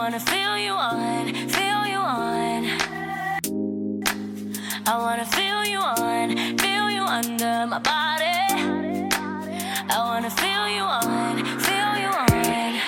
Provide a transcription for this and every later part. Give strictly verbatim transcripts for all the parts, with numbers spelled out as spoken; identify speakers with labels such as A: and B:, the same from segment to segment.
A: wanna feel you on, feel you on. I wanna feel you on, feel you under my body. I wanna feel you on, feel you on.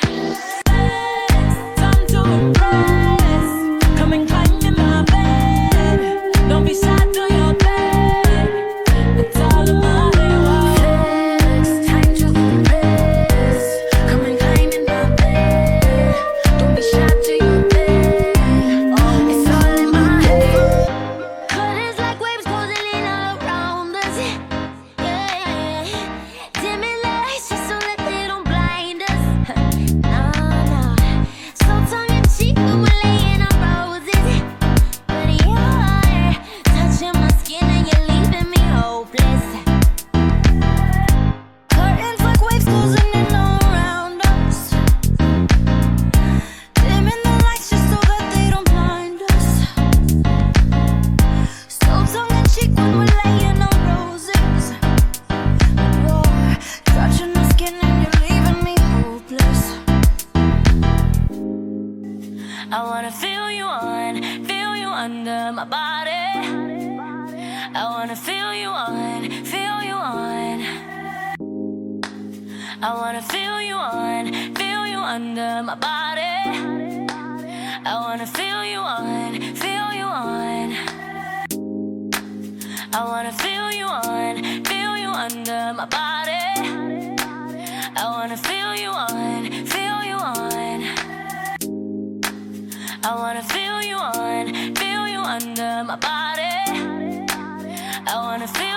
A: Time to impress. Come and climb in my bed. Don't be shy, do your bed. It's all in my flex. Time to impress. Come and climb in my bed. Don't be shy, do your bed. It's all in my head. Colors like waves closing in all around us. Yeah, dimming lights just so that they don't blind us. No, no. So tongue in cheek when we're laying on roses. But you're touching my skin and you're leaving me hopeless. Curtains like waves closing in all around us. Dimming the lights just so that they don't blind us. So tongue in cheek when we're laying on roses. You're touching my skin and you're leaving me hopeless. I wanna feel you on, feel you under my body. I wanna feel you on, feel you on. I wanna feel you on, feel you under my body. I wanna feel you on, feel you on. I wanna feel you on, feel you under my body. I wanna feel you on, feel you on. I wanna feel you on, feel you under my body. I wanna feel